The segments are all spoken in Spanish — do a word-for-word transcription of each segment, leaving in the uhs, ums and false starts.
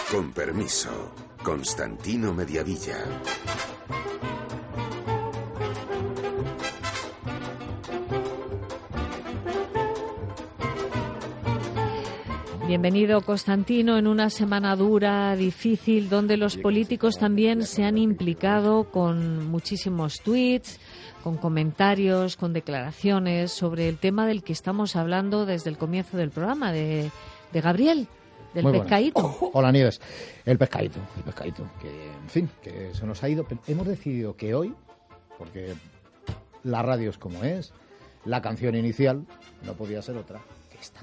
Con permiso, Constantino Mediavilla. Bienvenido, Constantino, en una semana dura, difícil, donde los políticos también se han implicado con muchísimos tweets, con comentarios, con declaraciones sobre el tema del que estamos hablando desde el comienzo del programa, de, de Gabriel, del Muy pescadito. Buenas. Hola, Nieves. El pescadito, el pescadito, que en fin, que se nos ha ido. Hemos decidido que hoy, porque la radio es como es, la canción inicial no podía ser otra que esta.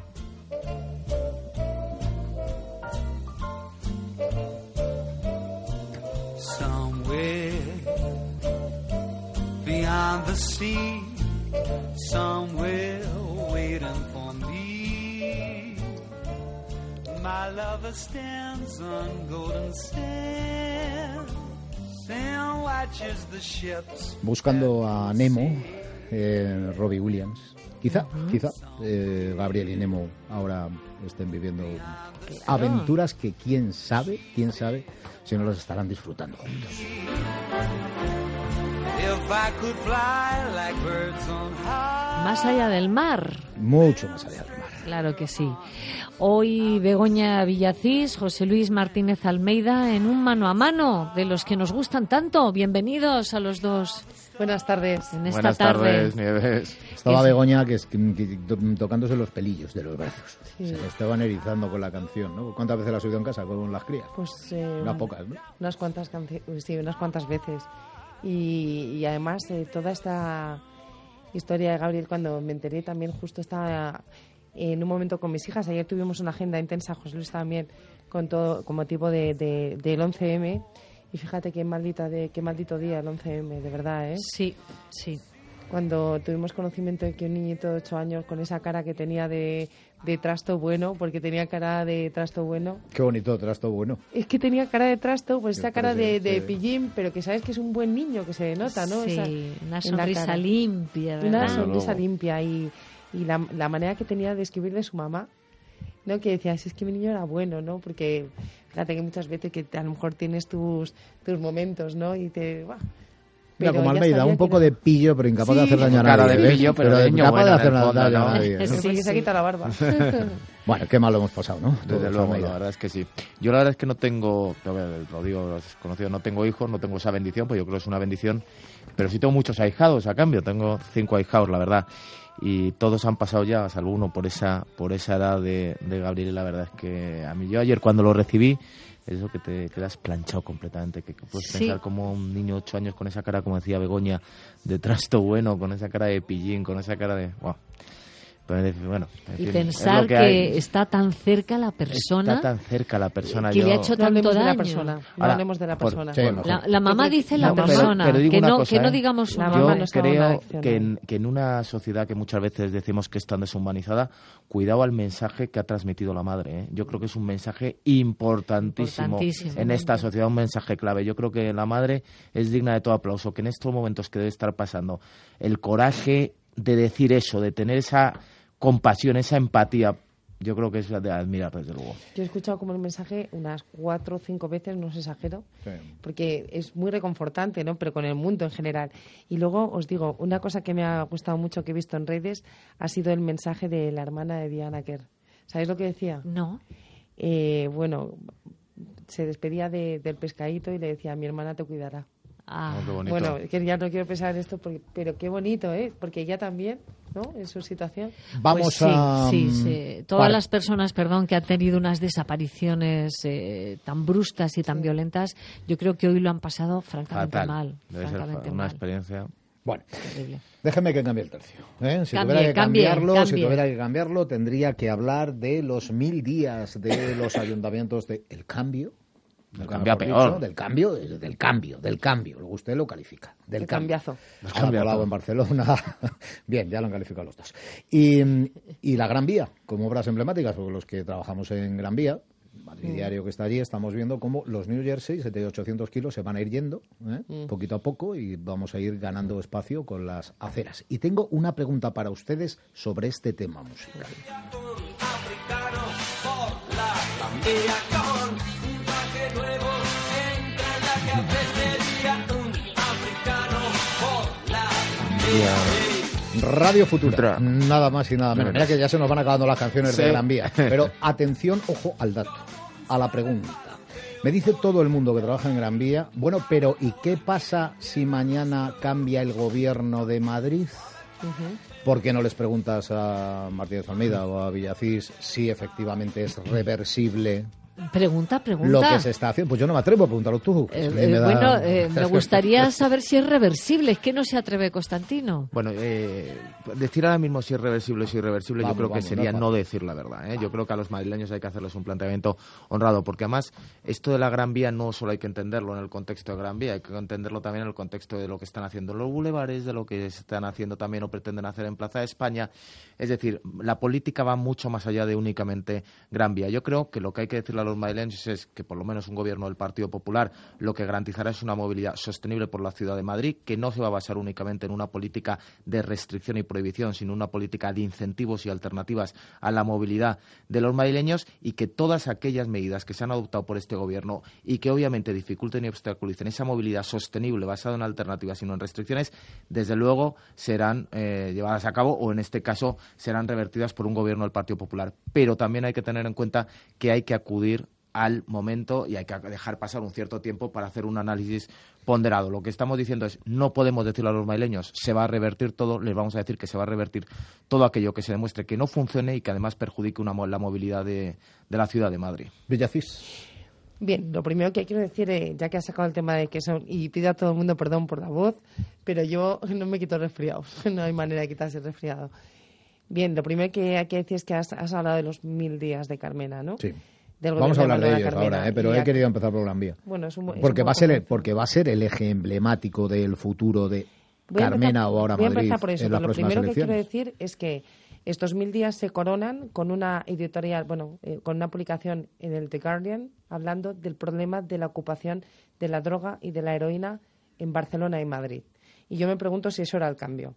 Beyond the sea, somewhere waiting for me. My lover stands on golden sands and watches the ships. Buscando a Nemo, eh, Robbie Williams. Quizá, uh-huh. quizá eh, Gabriel y Nemo ahora estén viviendo claro. aventuras que quién sabe, quién sabe si no las estarán disfrutando juntos. Más allá del mar. Mucho más allá del mar. Claro que sí. Hoy Begoña Villacís, José Luis Martínez Almeida en un mano a mano de los que nos gustan tanto. Bienvenidos a los dos. Buenas tardes. En esta Buenas tarde. tardes, Nieves. Estaba Begoña que, que, que, tocándose los pelillos de los brazos. Sí. Se le estaban erizando con la canción, ¿no? ¿Cuántas veces la has oído en casa con las crías? Pues eh, unas pocas, ¿no? Unas cuantas canci- sí, unas cuantas veces. Y, y además eh, toda esta historia de Gabriel, cuando me enteré también, justo estaba en un momento con mis hijas. Ayer tuvimos una agenda intensa, José Luis también, con todo, con motivo de, de, del once eme. Y fíjate qué maldita de qué maldito día el once eme, de verdad, ¿eh? Sí, sí. Cuando tuvimos conocimiento de que un niñito de ocho años con esa cara que tenía de, de trasto bueno, porque tenía cara de trasto bueno. Qué bonito, trasto bueno. Es que tenía cara de trasto, pues Qué esa cara de, de sí. pillín, pero que sabes que es un buen niño, que se nota, ¿no? Sí, esa, una sonrisa limpia, ¿verdad? Una sonrisa luego. limpia y, y la, la manera que tenía de escribir de su mamá, ¿no? Que decías, es que mi niño era bueno, ¿no? Porque fíjate que muchas veces que a lo mejor tienes tus, tus momentos, ¿no? Y te... ¡buah! Mira, Pero como ya Almeida, sabía un poco que no. de pillo, pero incapaz Sí. de hacer daño a Cara nadie. de ¿ves? pillo, pero de niño incapaz bueno de en hacer el daño fondo, a ¿no? nadie. Pero Sí, porque se sí. ha quitado la barba. Bueno, qué mal lo hemos pasado, ¿no? Desde Todos, luego, Almeida. la verdad es que sí. Yo la verdad es que no tengo, lo digo, lo has conocido, no tengo hijos, no tengo esa bendición, pues yo creo que es una bendición, pero sí tengo muchos ahijados a cambio, tengo cinco ahijados, la verdad, y todos han pasado ya, salvo uno por esa por esa edad de, de Gabriel, y la verdad es que a mí, yo ayer cuando lo recibí, es eso que te quedas planchado completamente, que, que puedes Sí. pensar como un niño de ocho años con esa cara, como decía Begoña, de trasto bueno, con esa cara de pillín, con esa cara de... Wow. Pero, bueno, en Y fin, es pensar lo que, que hay. está tan cerca la persona Está tan cerca la persona. que yo... le ha hecho No tanto hablemos de daño. la persona. No Ahora, hablemos de la por- persona. sí, mejor. La, la mamá Yo creo- dice la No, pero- persona, pero digo que, una no, cosa, que no ¿eh? digamos su La nombre. mamá Yo no estaba nada creo accionada. que en, que en una sociedad que muchas veces decimos que es tan deshumanizada, cuidado al mensaje que ha transmitido la madre, ¿eh? Yo creo que es un mensaje importantísimo, Importantísimo. en esta sociedad, un mensaje clave. Yo creo que la madre es digna de todo aplauso, que en estos momentos que debe estar pasando, el coraje de decir eso, de tener esa compasión, esa empatía, yo creo que es de admirar, desde luego. Yo he escuchado como el mensaje unas cuatro o cinco veces, no os exagero, Sí. porque es muy reconfortante, ¿no? Pero con el mundo en general. Y luego os digo, una cosa que me ha gustado mucho que he visto en redes ha sido el mensaje de la hermana de Diana Kerr. ¿Sabéis lo que decía? No. Eh, bueno, se despedía de- del pescadito y le decía, mi hermana te cuidará. Ah, Oh, qué bonito. Bueno, que ya no quiero pensar en esto, porque, pero qué bonito, ¿eh? Porque ella también, ¿no? En su situación. Vamos pues sí, a... sí, sí. Todas Vale. las personas, perdón, que han tenido unas desapariciones eh, tan bruscas y tan Sí. violentas, yo creo que hoy lo han pasado francamente Fatal. mal. Debe ser francamente fa- una mal. experiencia... Bueno, Terrible. déjeme que cambie el tercio. ¿eh? Si Cambie, tuviera que cambie, cambiarlo, si cambie. tuviera que cambiarlo, tendría que hablar de los mil días de los ayuntamientos de El Cambio. Del nunca cambio a mejor peor. dicho, del cambio, del cambio, del cambio. Luego usted lo califica. Del El cambio. cambiazo. Nos Cambiazo. ha colado en Barcelona. Bien, ya lo han calificado los dos. Y, y la Gran Vía, como obras emblemáticas, porque los que trabajamos en Gran Vía, Madrid Diario que está allí, estamos viendo cómo los New Jersey, setecientos ochocientos kilos, se van a ir yendo, ¿eh? Mm. poquito a poco, y vamos a ir ganando espacio con las aceras. Y tengo una pregunta para ustedes sobre este tema musical. Africano por la Gran Vía con Radio Futura, nada más y nada menos. Mira que ya se nos van acabando las canciones sí. de Gran Vía. Pero atención, ojo al dato, a la pregunta. Me dice todo el mundo que trabaja en Gran Vía, bueno, pero ¿y qué pasa si mañana cambia el gobierno de Madrid? Uh-huh. ¿Por qué no les preguntas a Martínez Almeida o a Villacís si efectivamente es reversible? Pregunta, pregunta. Lo que se está haciendo. Pues yo no me atrevo a preguntarlo tú. Eh, eh, me bueno, da... eh, me gustaría saber si es reversible. ¿Es que no se atreve Constantino? Bueno, eh, decir ahora mismo si es reversible o si es irreversible, vamos, yo creo vamos, que sería no, no decir la verdad. ¿eh? Yo creo que a los madrileños hay que hacerles un planteamiento honrado, porque además esto de la Gran Vía no solo hay que entenderlo en el contexto de Gran Vía, hay que entenderlo también en el contexto de lo que están haciendo los bulevares, de lo que están haciendo también o pretenden hacer en Plaza de España. Es decir, la política va mucho más allá de únicamente Gran Vía. Yo creo que lo que hay que decirle a los madrileños es que por lo menos un gobierno del Partido Popular lo que garantizará es una movilidad sostenible por la ciudad de Madrid, que no se va a basar únicamente en una política de restricción y prohibición, sino una política de incentivos y alternativas a la movilidad de los madrileños, y que todas aquellas medidas que se han adoptado por este gobierno y que obviamente dificulten y obstaculicen esa movilidad sostenible basada en alternativas y no en restricciones, desde luego serán eh, llevadas a cabo, o en este caso serán revertidas por un gobierno del Partido Popular. Pero también hay que tener en cuenta que hay que acudir al momento y hay que dejar pasar un cierto tiempo para hacer un análisis ponderado. Lo que estamos diciendo es, no podemos decirle a los madrileños se va a revertir todo, les vamos a decir que se va a revertir todo aquello que se demuestre que no funcione y que además perjudique una, la movilidad de, de la ciudad de Madrid. Villacís. Bien, lo primero que quiero decir, eh, ya que has sacado el tema de que son, y pido a todo el mundo perdón por la voz, pero yo no me quito resfriados, no hay manera de quitarse el resfriado. Bien, lo primero que hay que decir es que has, has hablado de los mil días de Carmena, ¿no? Sí. Vamos a hablar de ellos ahora, ¿eh? Pero he querido empezar por Gran Vía. Bueno, es un, es porque, un va a ser el, porque va a ser el eje emblemático del futuro de Carmena empezar, o ahora voy Madrid. Voy a empezar por eso, en las lo primero elecciones. que quiero decir es que estos mil días se coronan con una editorial, bueno, eh, con una publicación en el The Guardian hablando del problema de la ocupación de la droga y de la heroína en Barcelona y Madrid. Y yo me pregunto si eso era el cambio.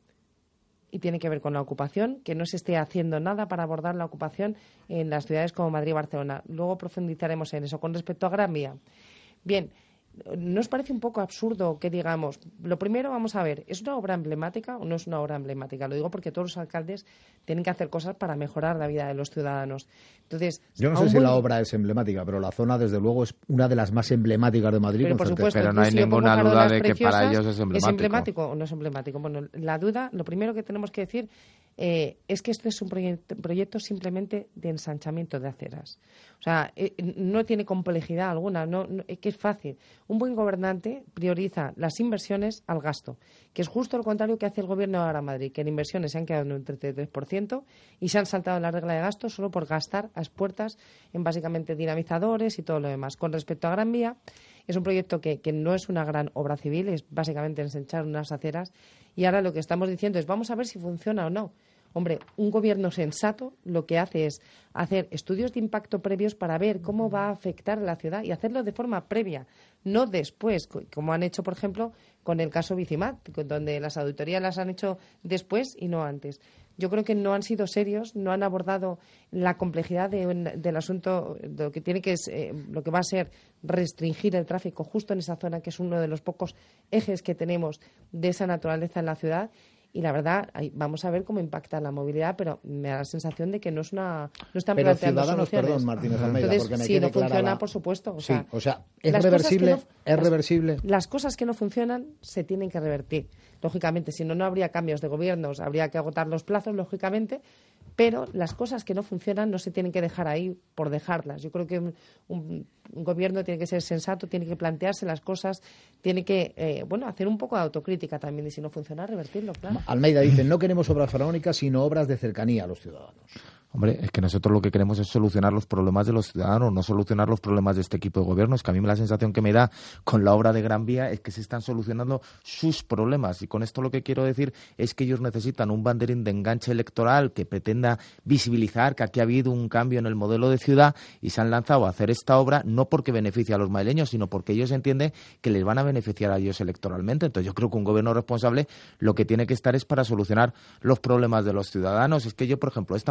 Y tiene que ver con la ocupación, que no se esté haciendo nada para abordar la ocupación en las ciudades como Madrid y Barcelona. Luego profundizaremos en eso. Con respecto a Gran Vía, bien, ¿no os parece un poco absurdo que digamos, lo primero vamos a ver, ¿es una obra emblemática o no es una obra emblemática? Lo digo porque todos los alcaldes tienen que hacer cosas para mejorar la vida de los ciudadanos. Entonces, yo no sé si buen... la obra es emblemática, pero la zona desde luego es una de las más emblemáticas de Madrid. Pero, por supuesto, pero no hay si ninguna duda de que para ellos es emblemático. ¿Es emblemático o no es emblemático? Bueno, la duda, lo primero que tenemos que decir eh, es que este es un proyecto, proyecto simplemente de ensanchamiento de aceras. O sea, eh, no tiene complejidad alguna, no, no, es que es fácil. Un buen gobernante prioriza las inversiones al gasto, que es justo lo contrario que hace el gobierno de ahora Madrid, que en inversiones se han quedado en un treinta y tres por ciento y se han saltado la regla de gasto solo por gastar a expuertas en básicamente dinamizadores y todo lo demás. Con respecto a Gran Vía, es un proyecto que, que no es una gran obra civil, es básicamente ensanchar unas aceras, y ahora lo que estamos diciendo es vamos a ver si funciona o no. Hombre, un gobierno sensato lo que hace es hacer estudios de impacto previos para ver cómo va a afectar a la ciudad y hacerlo de forma previa, no después, como han hecho, por ejemplo, con el caso Bicimat, donde las auditorías las han hecho después y no antes. Yo creo que no han sido serios, no han abordado la complejidad de, del asunto, de lo que tiene que es, eh, lo que va a ser restringir el tráfico justo en esa zona, que es uno de los pocos ejes que tenemos de esa naturaleza en la ciudad. Y la verdad, vamos a ver cómo impacta la movilidad, pero me da la sensación de que no es una, no están pero planteando Ciudadanos, soluciones. Perdón, Martínez Almeida, Entonces, porque me si quede no funciona, la... por supuesto. O sí, sea, o sea, ¿es reversible? No, ¿Es las, reversible? Las cosas que no funcionan se tienen que revertir. Lógicamente, si no, no habría cambios de gobiernos, habría que agotar los plazos, lógicamente, pero las cosas que no funcionan no se tienen que dejar ahí por dejarlas. Yo creo que un, un, un gobierno tiene que ser sensato, tiene que plantearse las cosas, tiene que eh, bueno hacer un poco de autocrítica también, y si no funciona, revertirlo, claro. Almeida dice, no queremos obras faraónicas, sino obras de cercanía a los ciudadanos. Hombre, es que nosotros lo que queremos es solucionar los problemas de los ciudadanos, no solucionar los problemas de este equipo de gobierno. Es que a mí la sensación que me da con la obra de Gran Vía es que se están solucionando sus problemas. Y con esto lo que quiero decir es que ellos necesitan un banderín de enganche electoral que pretenda visibilizar que aquí ha habido un cambio en el modelo de ciudad, y se han lanzado a hacer esta obra no porque beneficie a los madrileños, sino porque ellos entienden que les van a beneficiar a ellos electoralmente. Entonces yo creo que un gobierno responsable lo que tiene que estar es para solucionar los problemas de los ciudadanos. Es que yo, por ejemplo, esta mañana que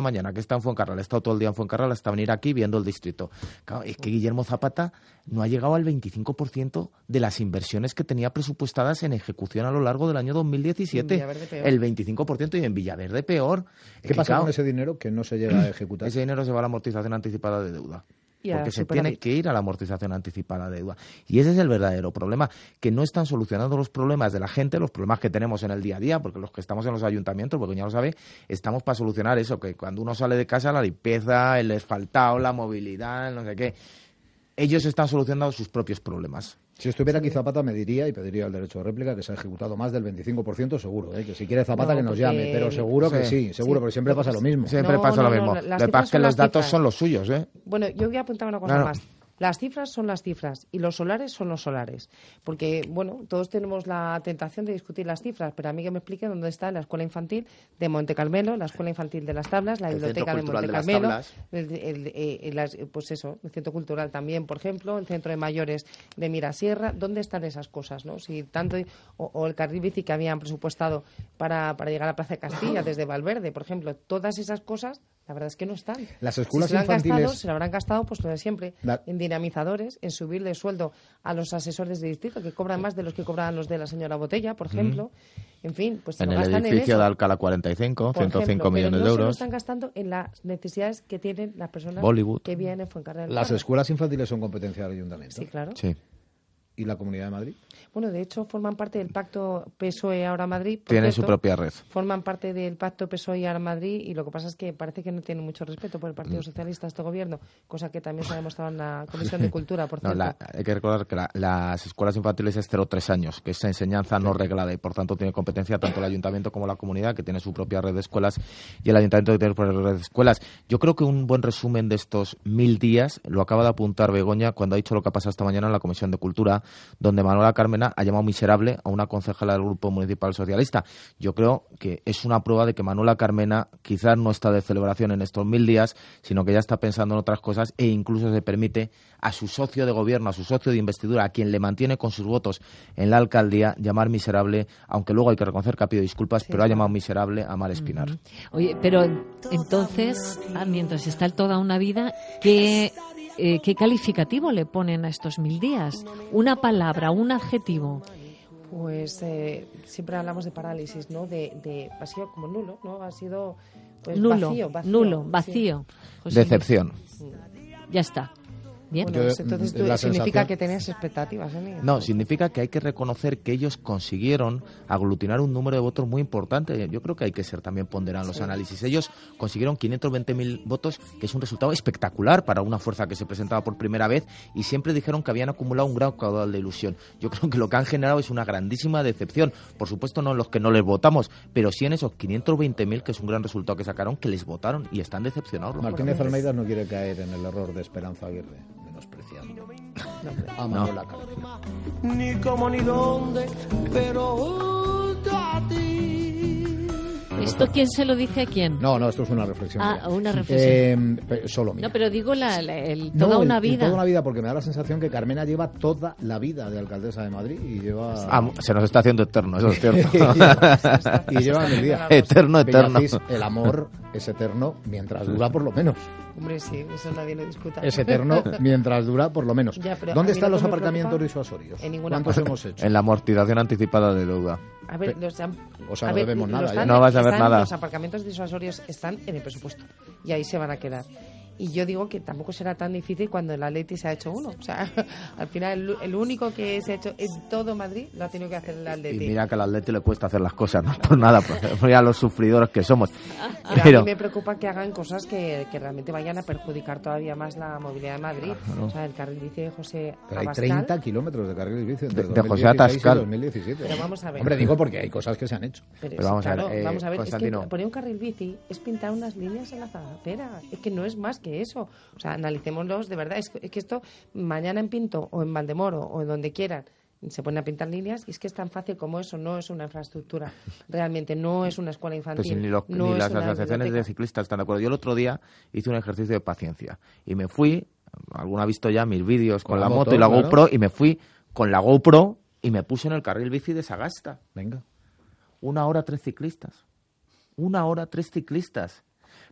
está en Fuencarral, he estado todo el día en Fuencarral hasta venir aquí viendo el distrito. Claro, es que Guillermo Zapata no ha llegado al veinticinco por ciento de las inversiones que tenía presupuestadas en ejecución a lo largo del año dos mil diecisiete. El veinticinco por ciento y en Villaverde peor. ¿Qué es pasa que, claro, con ese dinero que no se llega a ejecutar? Ese dinero se va a la amortización anticipada de deuda. Porque se tiene que ir a la amortización anticipada de deuda. Y ese es el verdadero problema, que no están solucionando los problemas de la gente, los problemas que tenemos en el día a día, porque los que estamos en los ayuntamientos, porque ya lo sabe, estamos para solucionar eso, que cuando uno sale de casa, la limpieza, el asfaltado, la movilidad, no sé qué. Ellos están solucionando sus propios problemas. Si estuviera aquí Zapata me diría y pediría el derecho de réplica que se ha ejecutado más del veinticinco por ciento seguro, ¿eh? Que si quiere Zapata no, que nos llame, pero seguro sí. que sí, seguro, sí. Porque siempre pasa lo mismo. Siempre no, pasa no, lo no, mismo. no, Lo que pasa es que los datos cifras. son los suyos, ¿eh? Bueno, yo voy a apuntar una cosa claro. más. Las cifras son las cifras y los solares son los solares. Porque, bueno, todos tenemos la tentación de discutir las cifras, pero a mí que me explique dónde está la escuela infantil de Monte Carmelo, la escuela infantil de Las Tablas, la el biblioteca de Monte de Carmelo, el, el, el, el, pues eso, el centro cultural también, por ejemplo, el centro de mayores de Mirasierra. ¿Dónde están esas cosas, no? Si tanto o, o el carril bici que habían presupuestado para, para llegar a la Plaza de Castilla desde Valverde, por ejemplo, todas esas cosas, la verdad es que no están. Las escuelas si se infantiles... Gastado, se lo habrán gastado, pues lo de siempre, la... en dinamizadores, en subirle sueldo a los asesores de distrito, que cobran más de los que cobraban los de la señora Botella, por ejemplo. Mm. En fin, pues se en lo el gastan edificio en eso, de Alcalá cuarenta y cinco, ciento cinco ejemplo, millones pero no de se lo euros. están gastando en las necesidades que tienen las personas Bollywood. que viven en Fuencarral. Las escuelas infantiles son competencia del ayuntamiento. Sí, claro. Sí. ¿Y la Comunidad de Madrid? Bueno, de hecho, forman parte del pacto P S O E ahora Madrid. Tienen su propia red. Forman parte del pacto P S O E ahora Madrid y lo que pasa es que parece que no tienen mucho respeto por el Partido mm. Socialista este gobierno, cosa que también se ha demostrado en la Comisión de Cultura, por no, cierto. La, hay que recordar que la, las escuelas infantiles es cero tres años, que es enseñanza no reglada y por tanto tiene competencia tanto el ayuntamiento como la comunidad, que tiene su propia red de escuelas, y el ayuntamiento que tiene su propia red de escuelas. Yo creo que un buen resumen de estos mil días lo acaba de apuntar Begoña cuando ha dicho lo que ha pasado esta mañana en la Comisión de Cultura, donde Manuela Carmena ha llamado miserable a una concejala del Grupo Municipal Socialista. Yo creo que es una prueba de que Manuela Carmena quizás no está de celebración en estos mil días, sino que ya está pensando en otras cosas e incluso se permite a su socio de gobierno, a su socio de investidura, a quien le mantiene con sus votos en la alcaldía, llamar miserable, aunque luego hay que reconocer que ha pedido disculpas, sí, pero ha llamado miserable a Mar Espinar. Uh-huh. Oye, pero entonces, mientras está toda una vida, ¿qué... Eh, ¿qué calificativo le ponen a estos mil días? Una palabra, un adjetivo. Pues eh, siempre hablamos de parálisis, ¿no? De, de ha sido como nulo, ¿no? Ha sido pues, nulo, vacío, vacío, nulo, vacío. Sí. Decepción. Ya está. Bien. Bueno, pues entonces tú, significa sensación... que tenías expectativas, ¿eh? No, significa que hay que reconocer que ellos consiguieron aglutinar un número de votos muy importante. Yo creo que hay que ser también ponderar los sí. análisis. Ellos consiguieron quinientos veinte mil votos, que es un resultado espectacular para una fuerza que se presentaba por primera vez, y siempre dijeron que habían acumulado un gran caudal de ilusión. Yo creo que lo que han generado es una grandísima decepción. Por supuesto no en los que no les votamos, pero sí en esos quinientos veinte mil, que es un gran resultado que sacaron, que les votaron y están decepcionados. Martínez Almeida no quiere caer en el error de Esperanza Aguirre, menospreciando a Manuela Carmena. Ni cómo ni dónde, pero junto a ti. ¿Esto quién se lo dice a quién? No, no, esto es una reflexión. Ah, mía. Una reflexión. Eh, solo mía. No, pero digo la, la, el, toda no, una el, vida. Toda una vida, porque me da la sensación que Carmena lleva toda la vida de alcaldesa de Madrid y lleva... Ah, se nos está haciendo eterno, eso es cierto. y lleva el día. Eterno, eterno. Bellacis, el amor es eterno mientras dura por lo menos. Hombre, sí, eso nadie lo discuta. Es eterno mientras dura por lo menos. Ya, ¿Dónde están los aparcamientos disuasorios? En ninguna ¿Cuántos parte. hemos hecho? En la amortización anticipada de deuda. A ver, los, han, o sea, a no ver, debemos nada. Están, no vas a ver están, nada. Los aparcamientos disuasorios están en el presupuesto y ahí se van a quedar. Y yo digo que tampoco será tan difícil cuando el Atleti se ha hecho uno. O sea, al final el, el único que se ha hecho en todo Madrid lo ha tenido que hacer el Atleti. Y mira que al Atleti le cuesta hacer las cosas, no por nada, por ya los sufridores que somos. Pero, Pero a mí me preocupa que hagan cosas que, que realmente vayan a perjudicar todavía más la movilidad de Madrid. Claro. O sea, el carril bici de José Pero hay Abascal. treinta kilómetros de carril bici entre de, de José Abascal y dos mil diecisiete. Pero vamos a ver. Hombre, digo porque hay cosas que se han hecho. Pero, Pero vamos, claro, a ver, eh, vamos a ver, Constantino. es que poner un carril bici es pintar unas líneas en la zapatera. Es que no es más que eso. O sea, analicémoslos de verdad. Es, es que esto, mañana en Pinto o en Valdemoro o en donde quieran, se ponen a pintar líneas y es que es tan fácil como eso. No es una infraestructura. Realmente no es una escuela infantil. Pues ni, lo, no ni es las una asociaciones biblioteca. de ciclistas están de acuerdo. Yo el otro día hice un ejercicio de paciencia y me fui, alguno ha visto ya mis vídeos con, con la, la moto, moto y la claro. GoPro, y me fui con la GoPro y me puse en el carril bici de Sagasta. Venga. Una hora tres ciclistas. Una hora tres ciclistas. Pero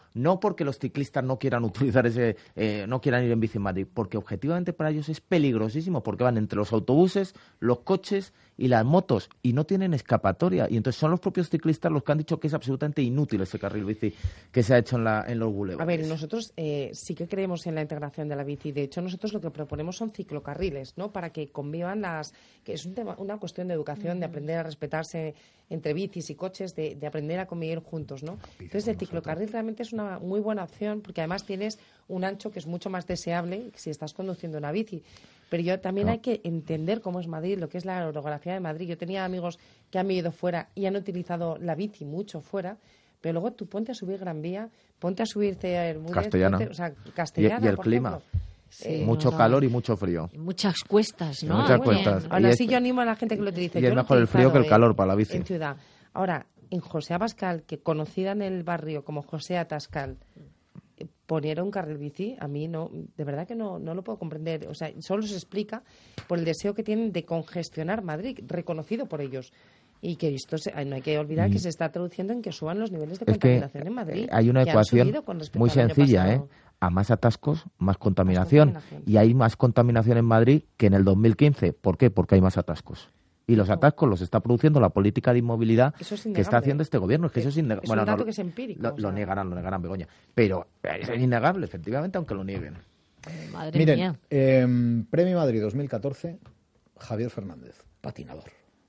No porque los ciclistas no quieran utilizar ese, eh, no quieran ir en bici en Madrid, porque objetivamente para ellos es peligrosísimo, porque van entre los autobuses, los coches y las motos, y no tienen escapatoria. Y entonces son los propios ciclistas los que han dicho que es absolutamente inútil ese carril bici que se ha hecho en, la, en los bulevares. A ver, nosotros eh, sí que creemos en la integración de la bici. De hecho, nosotros lo que proponemos son ciclocarriles, ¿no? Para que convivan las... que es un tema, una cuestión de educación, de aprender a respetarse entre bicis y coches, de, de aprender a convivir juntos, ¿no? Entonces, el ciclocarril realmente es una muy buena opción, porque además tienes un ancho que es mucho más deseable si estás conduciendo una bici. Pero yo también no. hay que entender cómo es Madrid, lo que es la orografía de Madrid. Yo tenía amigos que han vivido fuera y han utilizado la bici mucho fuera, pero luego tú ponte a subir Gran Vía, ponte a subirte a Bermúdez, Castellana. Ponte, o sea, Castellana, y, y el por clima. Ejemplo. Sí, mucho no, calor y mucho frío. Y muchas cuestas, ¿no? Muchas Muy cuestas. bien. Ahora Y sí es- yo animo a la gente que lo utilice. y Yo es lo he mejor el frío que el utilizado calor en- para la bici. En ciudad. Ahora, en José Abascal, que conocida en el barrio como José Atascal, eh, poner un carril bici, a mí no, de verdad que no, no lo puedo comprender. O sea, solo se explica por el deseo que tienen de congestionar Madrid, reconocido por ellos. Y que esto se- no hay que olvidar que se está traduciendo en que suban los niveles de Es que contaminación en Madrid. eh, hay una que han ecuación subido con respecto muy al año sencilla, ¿eh? pasado. A más atascos, más contaminación. contaminación. Y hay más contaminación en Madrid que en el dos mil quince. ¿Por qué? Porque hay más atascos. Y los atascos los está produciendo la política de inmovilidad Eso es que innegable. está haciendo este gobierno. Es que eso es innegable. Es un dato que es empírico, Lo, o sea. lo negarán, lo negarán, Begoña. Pero es innegable, efectivamente, aunque lo nieguen. Madre Miren, mía. eh, Premio Madrid dos mil catorce, Javier Fernández, patinador.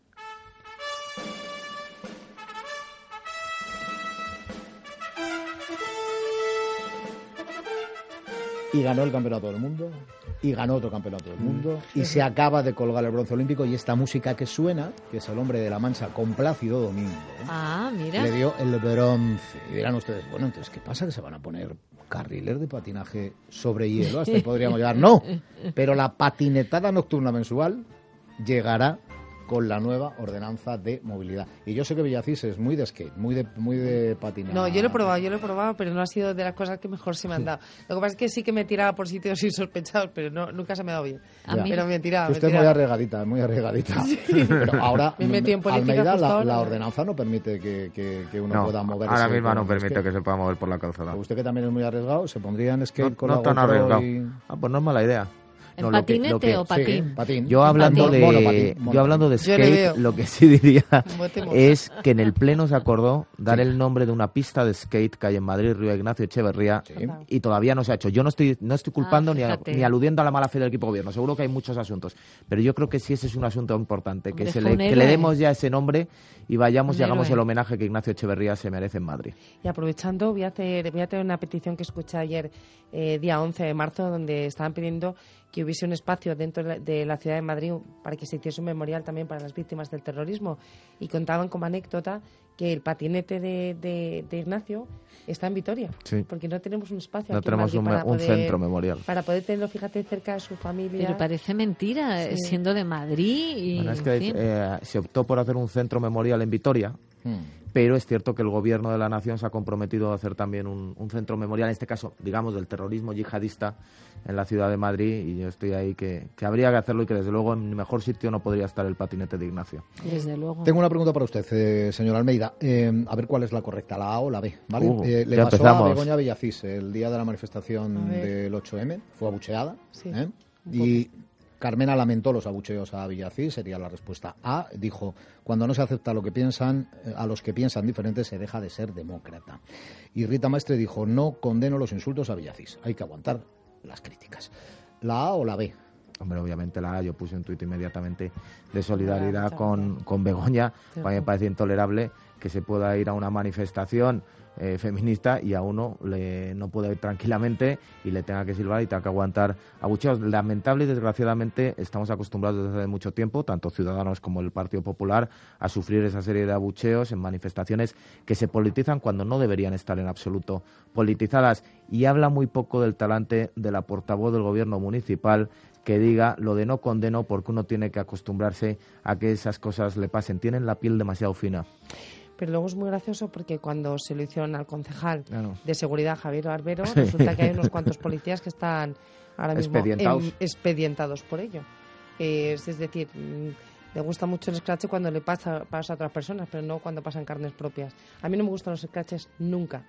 Y ganó el campeonato del mundo, y ganó otro campeonato del mundo, y se acaba de colgar el bronce olímpico, y esta música que suena, que es el hombre de la Mancha con Plácido Domingo, Ah, mira. le dio el bronce. Y dirán ustedes, bueno, entonces, ¿qué pasa? ¿Que se van a poner carriles de patinaje sobre hielo? Hasta ahí podríamos llegar. No, pero la patinetada nocturna mensual llegará con la nueva ordenanza de movilidad. Y yo sé que Villacís es muy de skate, muy de, muy de patinar. No, yo lo he probado, yo lo he probado, pero no ha sido de las cosas que mejor se me han dado. Lo que pasa es que sí que me tiraba por sitios insospechados, pero no, nunca se me ha dado bien. A Ya. mí- Pero me tiraba, Que me usted es muy tiraba. arriesgadita, muy arriesgadita. Pero ahora, Me metí en política Almeida, justo la, ahora. la ordenanza no permite que, que, que uno No, pueda moverse. ahora mismo con no el permite skate. que se pueda mover por la calzada. Usted, que también es muy arriesgado, se pondría en skate No, con no la tan GoPro arriesgado. y... Ah, pues no es mala idea. ¿En No, lo que- patinete lo que- o patín? Sí, patín. Yo hablando Patín. de Monopatín, yo monopatín. hablando de Yo le veo. skate, lo que sí diría Bote moja. es que en el pleno se acordó dar el nombre de una pista de skate que hay en Madrid, Río Ignacio Echeverría, Sí. y todavía no se ha hecho. Yo no estoy no estoy culpando Ah, ni, a- fíjate. ni aludiendo a la mala fe del equipo de gobierno. Seguro que hay muchos asuntos, pero yo creo que sí ese es un asunto importante, que Hombre, se fue le, un que héroe. le demos ya ese nombre y vayamos Un y hagamos héroe. el homenaje que Ignacio Echeverría se merece en Madrid. Y aprovechando, voy a hacer, voy a tener una petición que escuché ayer, eh, día once de marzo, donde estaban pidiendo que hubiese un espacio dentro de la- de la ciudad de Madrid para que se hiciese un memorial también para las víctimas del terrorismo. Y contaban como anécdota que el patinete de, de- de Ignacio está en Vitoria, Sí. porque no tenemos un espacio No aquí en tenemos Madrid un, para un poder- centro memorial. para poder tenerlo, fíjate, cerca de su familia. Pero parece mentira, eh, Sí. siendo de Madrid y... Bueno, es en que fin. eh, se optó por hacer un centro memorial en Vitoria, Hmm. pero es cierto que el gobierno de la nación se ha comprometido a hacer también un, un centro memorial, en este caso, digamos, del terrorismo yihadista en la ciudad de Madrid, y yo estoy ahí que, que habría que hacerlo y que desde luego en mejor sitio no podría estar el patinete de Ignacio. Desde luego. Tengo una pregunta para usted, eh, señor Almeida. Eh, a ver cuál es la correcta, la A o la B, ¿vale? Uh, Eh, le ya pasó empezamos. a Begoña Villacís el día de la A manifestación ver. del ocho eme, fue abucheada. Sí, ¿eh? un Y Carmena lamentó los abucheos a Villacís, sería la respuesta A. Dijo, cuando no se acepta lo que piensan, eh, a los que piensan diferente se deja de ser demócrata. Y Rita Maestre dijo, no condeno los insultos a Villacís, hay que aguantar las críticas. ¿La A o la B? Hombre, obviamente la A, yo puse un tuit inmediatamente de solidaridad muchas con, gracias. con Begoña, Sí. a mí me parece intolerable que se pueda ir a una manifestación eh, feminista y a uno le, no pueda ir tranquilamente y le tenga que silbar y tenga que aguantar abucheos. Lamentable y desgraciadamente estamos acostumbrados desde hace mucho tiempo, tanto Ciudadanos como el Partido Popular, a sufrir esa serie de abucheos en manifestaciones que se politizan cuando no deberían estar en absoluto politizadas. Y habla muy poco del talante de la portavoz del gobierno municipal, que diga lo de no condeno, porque uno tiene que acostumbrarse a que esas cosas le pasen. Tienen la piel demasiado fina. Pero luego es muy gracioso porque cuando se lo hicieron al concejal Claro. de seguridad, Javier Barbero, resulta que hay unos cuantos policías que están ahora mismo Expedientados. em- expedientados por ello. Es, es decir, mm, le gusta mucho el scratch cuando le pasa, pasa a otras personas, pero no cuando pasan carnes propias. A mí no me gustan los scratches nunca.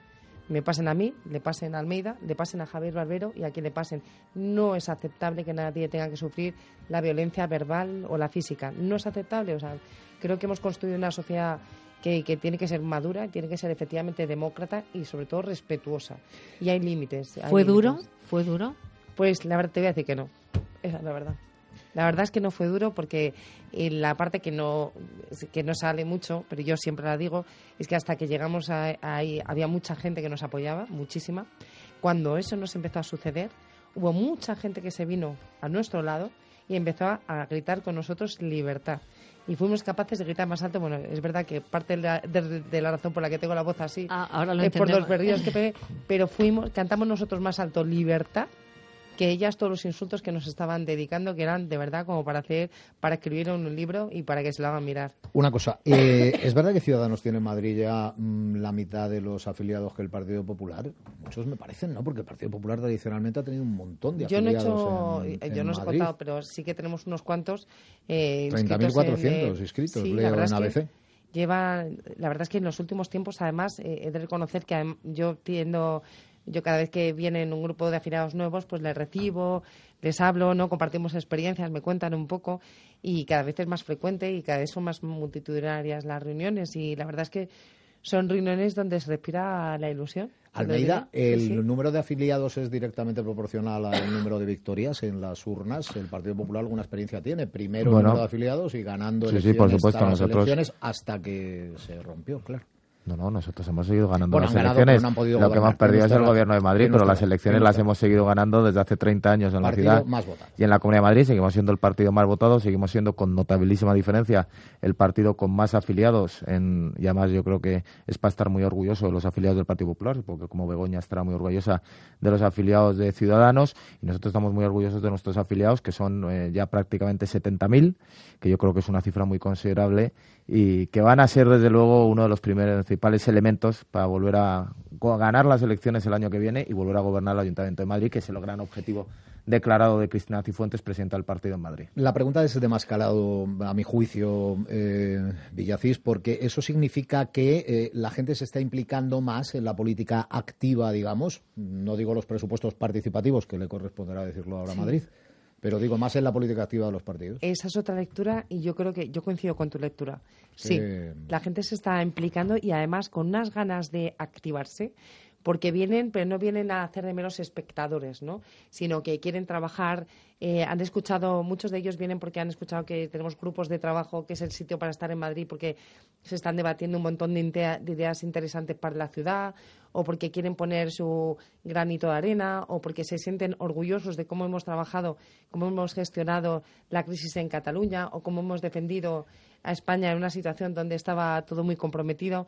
me pasen a mí, le pasen a Almeida, le pasen a Javier Barbero y a quien le pasen. No es aceptable que nadie tenga que sufrir la violencia verbal o la física. No es aceptable. O sea, creo que hemos construido una sociedad que, que tiene que ser madura, tiene que ser efectivamente demócrata y sobre todo respetuosa. Y hay límites. hay ¿Fue límites. duro? ¿Fue duro? Pues la verdad te voy a decir que no. Esa es la verdad. La verdad es que no fue duro porque eh, la parte que no que no sale mucho, pero yo siempre la digo, es que hasta que llegamos a- ahí había mucha gente que nos apoyaba, muchísima. Cuando eso nos empezó a suceder, hubo mucha gente que se vino a nuestro lado y empezó a, a gritar con nosotros libertad. Y fuimos capaces de gritar más alto. Bueno, es verdad que parte de la, de, de la razón por la que tengo la voz así Ah, ahora lo es por entendemos. los berrillos que pegué, pero fuimos, cantamos nosotros más alto libertad que ellas todos los insultos que nos estaban dedicando, que eran de verdad como para hacer, para escribir en un libro y para que se lo hagan mirar. Una cosa, eh, ¿es verdad que Ciudadanos tiene en Madrid ya mm, la mitad de los afiliados que el Partido Popular? Muchos me parecen, ¿no? Porque el Partido Popular tradicionalmente ha tenido un montón de Yo no he afiliados hecho, en, yo en no os he Madrid. contado, pero sí que tenemos unos cuantos eh, treinta mil inscritos en, cuatrocientos eh, inscritos, sí, leo la verdad en es A B que C. lleva, la verdad es que en los últimos tiempos, además, eh, he de reconocer que adem- yo tiendo, yo cada vez que vienen un grupo de afiliados nuevos, pues les recibo, les hablo, no compartimos experiencias, me cuentan un poco y cada vez es más frecuente y cada vez son más multitudinarias las reuniones y la verdad es que son reuniones donde se respira la ilusión. Almeida, Sí, ¿el sí. número de afiliados es directamente proporcional al número de victorias en las urnas? ¿El Partido Popular alguna experiencia tiene? Primero Bueno. el número de afiliados y ganando Sí, sí, elecciones por supuesto, tras nosotros- elecciones hasta que se rompió, claro. No, no, nosotros hemos seguido ganando Bueno, las han ganado, elecciones. pero no han podido Lo que gobernar. hemos perdido Tiene es el usted gobierno de razón. Madrid, Tiene pero usted las razón. elecciones Tiene las usted hemos seguido ganando desde hace treinta años en la Partido ciudad. más votado. Y en la Comunidad de Madrid seguimos siendo el partido más votado, seguimos siendo con notabilísima diferencia el partido con más afiliados. En, y además yo creo que es para estar muy orgulloso de los afiliados del Partido Popular, porque como Begoña estará muy orgullosa de los afiliados de Ciudadanos, y nosotros estamos muy orgullosos de nuestros afiliados, que son eh, ya prácticamente setenta mil, que yo creo que es una cifra muy considerable y que van a ser desde luego uno de los primeros principales elementos para volver a go- ganar las elecciones el año que viene y volver a gobernar el Ayuntamiento de Madrid, que es el gran objetivo declarado de Cristina Cifuentes, presidenta del partido en Madrid. La pregunta es de más calado, a mi juicio, eh, Villacís, porque eso significa que eh, la gente se está implicando más en la política activa, digamos. No digo los presupuestos participativos, que le corresponderá decirlo ahora a Madrid, pero digo más en la política activa de los partidos. Esa es otra lectura y yo creo que yo coincido con tu lectura. Sí, Eh, la gente se está implicando y además con unas ganas de activarse porque vienen, pero no vienen a hacer de meros espectadores, ¿no? Sino que quieren trabajar. Eh, han escuchado, muchos de ellos vienen porque han escuchado que tenemos grupos de trabajo, que es el sitio para estar en Madrid, porque se están debatiendo un montón de, intea- de ideas interesantes para la ciudad, o porque quieren poner su granito de arena, o porque se sienten orgullosos de cómo hemos trabajado, cómo hemos gestionado la crisis en Cataluña, o cómo hemos defendido a España en una situación donde estaba todo muy comprometido.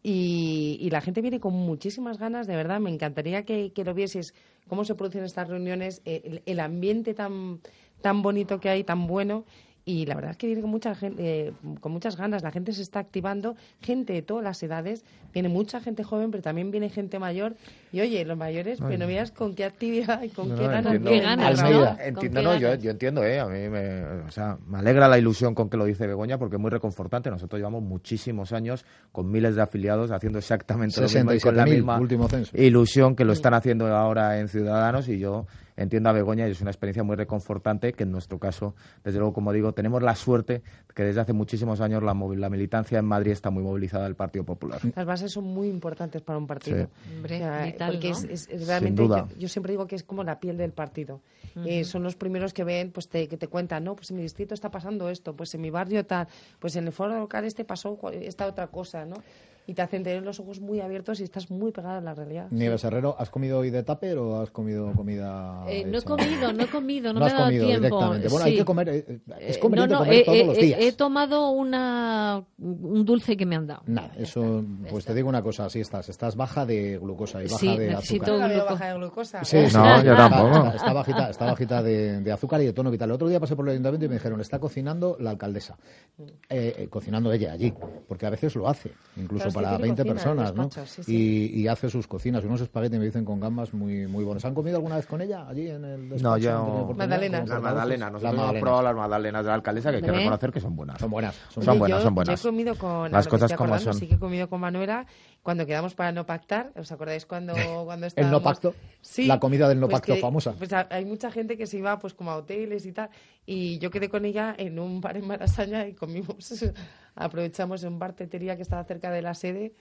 Y, y la gente viene con muchísimas ganas, de verdad. Me encantaría que, que lo vieses, cómo se producen estas reuniones, eh, el, el ambiente tan, tan bonito que hay, tan bueno. Y la verdad es que viene con mucha gente, eh, con muchas ganas. La gente se está activando, gente de todas las edades. Viene mucha gente joven, pero también viene gente mayor. Y oye, los mayores, pero no veas con qué actividad y con No, qué no, ganas. entiendo. vienen. Qué ganas, Almeida. ¿no? ¿Con Entiendo, qué no, yo, ganas? yo entiendo, ¿eh? A mí me, o sea, me alegra la ilusión con que lo dice Begoña porque es muy reconfortante. Nosotros llevamos muchísimos años con miles de afiliados haciendo exactamente lo mismo y con la sesenta y siete mil, misma último censo. ilusión que lo están haciendo ahora en Ciudadanos y yo entiendo a Begoña y es una experiencia muy reconfortante que en nuestro caso, desde luego, como digo, tenemos la suerte que desde hace muchísimos años la, movi- la militancia en Madrid está muy movilizada del Partido Popular. Las bases son muy importantes para un partido. Sí. Hombre, O sea, vital, porque ¿no? es, es- es realmente, duda. yo, yo siempre digo que es como la piel del partido. Eh, son los primeros que ven, pues te, que te cuentan, no, pues en mi distrito está pasando esto, pues en mi barrio tal, pues en el foro local este pasó cu- esta otra cosa, ¿no? Y te hacen tener los ojos muy abiertos y estás muy pegada a la realidad. Nieves Herrero, ¿has comido hoy de tupper o has comido comida Eh, no he hecha? comido, no he comido, no, No me has ha dado comido tiempo. directamente. Bueno, Sí. hay que comer, eh, es Eh, conveniente no, no, comer he, todos he- los he- días. he tomado una, un dulce que me han dado. Nada, eso, pues te digo una cosa, así estás, estás baja de glucosa y baja Sí, de necesito- azúcar. No la veo gluco- baja de glucosa. Sí, sí, No, sí, yo está- tampoco. Está, está bajita, está bajita de, de azúcar y de tono vital. El otro día pasé por el ayuntamiento y me dijeron, está cocinando la alcaldesa. Eh, eh, cocinando ella allí, porque a veces lo hace, incluso Claro, para tiene veinte cocina en personas, ¿no? despacho, sí, sí. Y, y hace sus cocinas, unos espaguetis me dicen con gambas muy muy buenos. ¿Han comido alguna vez con ella allí en el despacho? No, yo... ¿Han tenido oportunidad? Magdalenas. Como Las portavoces. magdalenas, nosotros Las hemos magdalenas. probado las magdalenas de la alcaldesa, que hay que ¿Eh? reconocer que son buenas. Son buenas. Son, Son Yo- buenas, son Yo buenas. he comido con... Las ahora que cosas estoy como acordando, son. Sí que he comido con Manuela cuando quedamos para no pactar. ¿Os acordáis cuando, cuando El estábamos? no pacto, Sí, la comida del no pues pacto que- famosa. Pues a- hay mucha gente que se iba pues como a hoteles y tal, y yo quedé con ella en un bar en Malasaña y comimos, aprovechamos un bar tetería que estaba cerca de la sede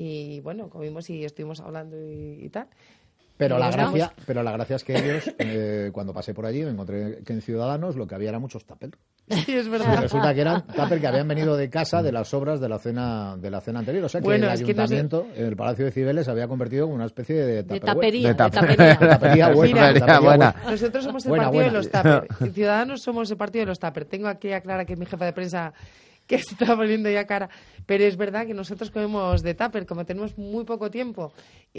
y bueno, comimos y estuvimos hablando y, y tal. Pero Y la, nos gracia, vamos. pero la gracia es que ellos, eh, cuando pasé por allí, me encontré que en Ciudadanos lo que había era muchos tupper. Sí, es Y verdad. resulta que eran tupper que habían venido de casa de las obras de la cena de la cena anterior. O sea que Bueno, el es que no sé- ayuntamiento, el Palacio de Cibeles, se había convertido en una especie de De tupperware. tapería, De de tape- tapería. Tapería buena, Mira, tapería buena. Nosotros somos el Buena, partido buena. de los tupper. Ciudadanos somos el partido de los tupper. Tengo aquí a Clara, que es mi jefa de prensa, que se está poniendo ya cara. Pero es verdad que nosotros comemos de tupper, como tenemos muy poco tiempo.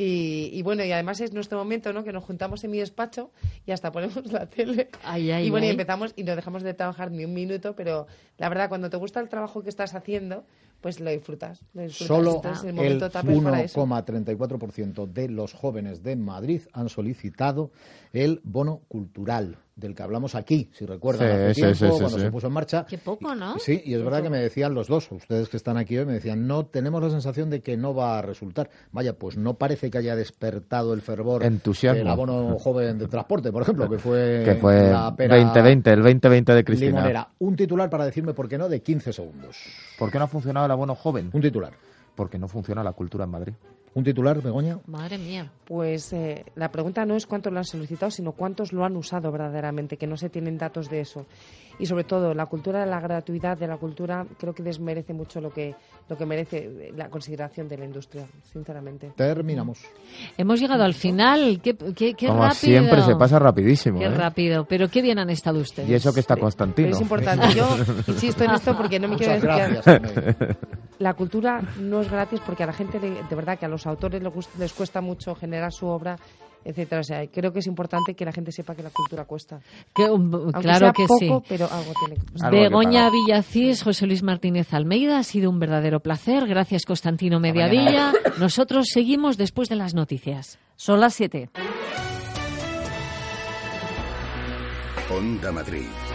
Y, y bueno, y además es nuestro momento, ¿no? Que nos juntamos en mi despacho y hasta ponemos la tele. Ay, ay, y bueno, y ay. empezamos y no dejamos de trabajar ni un minuto, pero la verdad, cuando te gusta el trabajo que estás haciendo, pues lo disfrutas. Lo disfrutas. Solo Entonces, el el momento tupper para uno eso. coma treinta y cuatro por ciento de los jóvenes de Madrid han solicitado el bono cultural, del que hablamos aquí, si recuerdan, Sí, hace sí, tiempo, sí, sí, cuando sí. se puso en marcha. Qué poco, ¿no? Sí, y es verdad que me decían los dos, ustedes que están aquí hoy, me decían, no, tenemos la sensación de que no va a resultar. Vaya, pues no parece que haya despertado el fervor Entusiasmo. del abono joven de transporte, por ejemplo, que fue, Que fue la pera veinte veinte, el veinte veinte de Cristina. limonera. Un titular para decirme por qué no de quince segundos. ¿Por qué no ha funcionado el abono joven? Un titular. Porque no funciona la cultura en Madrid. Un titular, Begoña. Madre mía. Pues eh, la pregunta no es cuántos lo han solicitado, sino cuántos lo han usado verdaderamente, que no se tienen datos de eso. Y sobre todo, la cultura de la gratuidad de la cultura creo que desmerece mucho lo que, lo que merece la consideración de la industria, sinceramente. Terminamos. Hemos llegado al final. Qué, qué, qué Como rápido. siempre se pasa rapidísimo. Qué ¿eh? rápido. Pero qué bien han estado ustedes. Y eso que está Pero Constantino. es importante. Yo insisto en esto porque no me quiero Muchas decir gracias. Carmen. la cultura no es gratis porque a la gente, le- de verdad, que a los autores les, gust- les cuesta mucho generar su obra, etcétera. O sea, creo que es importante que la gente sepa que la cultura cuesta. Que, um, Aunque claro sea que poco, sí. pero algo tiene que costar. Algo hay que Begoña pagar. Villacís, José Luis Martínez Almeida, ha sido un verdadero placer. Gracias, Constantino Mediavilla. Nosotros seguimos después de las noticias. Son las siete. Onda Madrid.